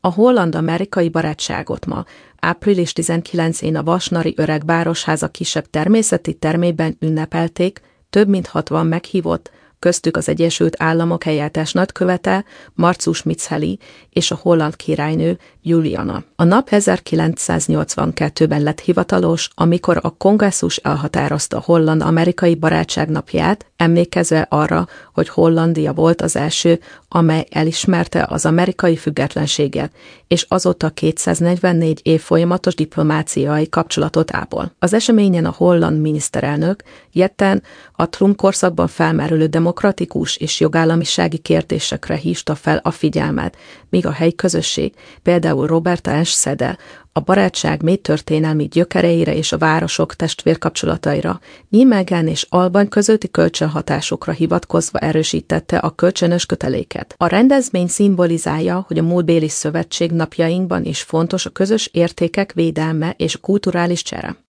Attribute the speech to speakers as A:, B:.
A: A holland-amerikai barátságot ma, április 19-én a Vasnari Öreg Városháza kisebb természeti termében ünnepelték, több mint 60 meghívott, köztük az Egyesült Államok helyettes nagykövete, Marcus Mizeli és a holland királynő, Juliana. A nap 1982-ben lett hivatalos, amikor a kongresszus elhatározta a holland-amerikai barátság napját, emlékezve arra, hogy Hollandia volt az első, amely elismerte az amerikai függetlenséget, és azóta 244 év folyamatos diplomáciai kapcsolatot ápol. Az eseményen a holland miniszterelnök Jetten a Trump korszakban felmerülő demokratikus és jogállamisági kérdésekre hívta fel a figyelmet, míg a helyi közösség, például Robert Enschede, a barátság mély történelmi gyökereire és a városok testvérkapcsolataira, Nijmegen és Alban közötti kölcsönhatásokra hivatkozva erősítette a kölcsönös köteléket. A rendezvény szimbolizálja, hogy a múltbéli szövetség napjainkban is fontos a közös értékek védelme és a kulturális csere.